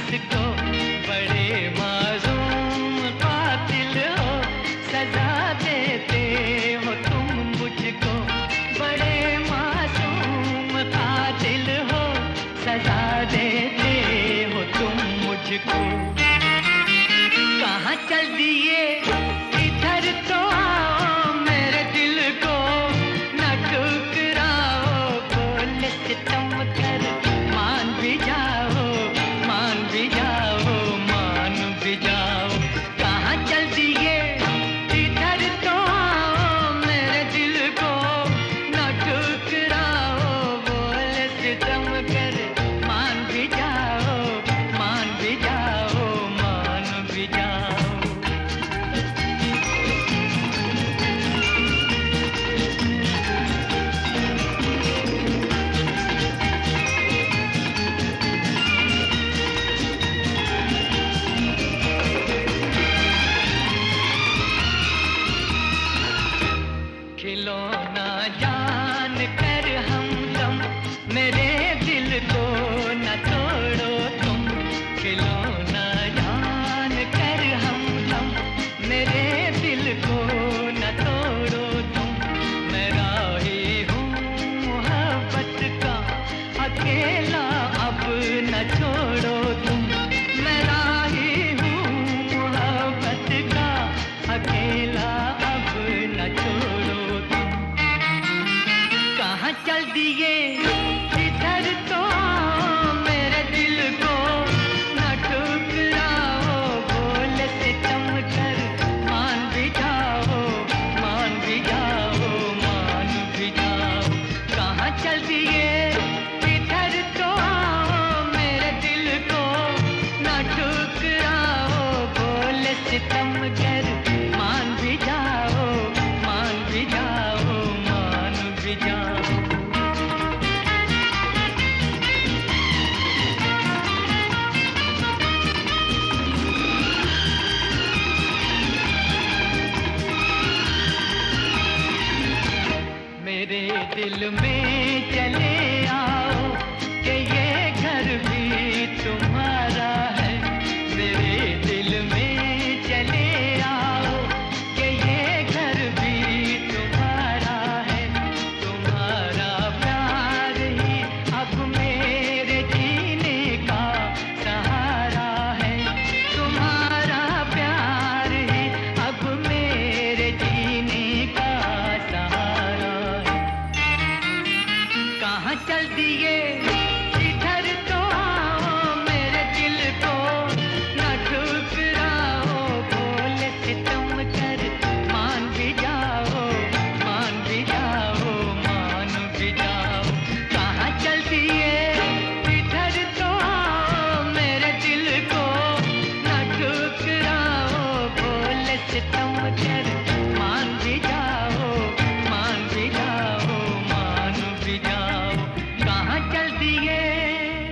किसको, बड़े मासूम कातिल हो, सजा देते हो तुम मुझको। बड़े मासूम कातिल हो, सजा देते हो तुम मुझको। कहाँ चल दिए, इधर तो आओ, मेरे दिल को न ठुकराओ। बोले सितम कर मान भी जाओ, मान भी जाओ, मान भी जाओ। कहाँ चल दिए, इधर तो आओ, मेरे दिल को न ठुकराओ। बोले सितम कर मान भी जाओ, मान भी जाओ, मान भी जाओ। खिलौना जान कर हमदम, मेरे दिल को न तोड़ो तुम। खिलौना जान कर हमदम, मेरे दिल को न तोड़ो तुम। मैं राही हूँ मोहब्बत का अकेला, अब न छोड़ो तुम। मैं राही हूँ मोहब्बत का अकेला, अब न छोड़ो तुम। कहाँ चल दिए, इधर तो आओ, मेरे दिल को न ठुकराओ। बोले सितम कर मान भी जाओ, मान भी जाओ, मान भी जाओ। कहाँ चल दिए, इधर तो आओ, मेरे दिल को न ठुकराओ। बोले सितम कर मान भी जाओ, मान भी जाओ, मान भी जाओ। मेरे दिल में चले आओ, कि ये घर भी तुम्हारा है। मेरे दिल में चले आओ, कि ये घर भी तुम्हारा है। तुम्हारा प्यार ही अब मेरे जीने का सहारा है। तुम्हारा प्यार ही अब मेरे जीने का सहारा है। कहाँ चल दिए,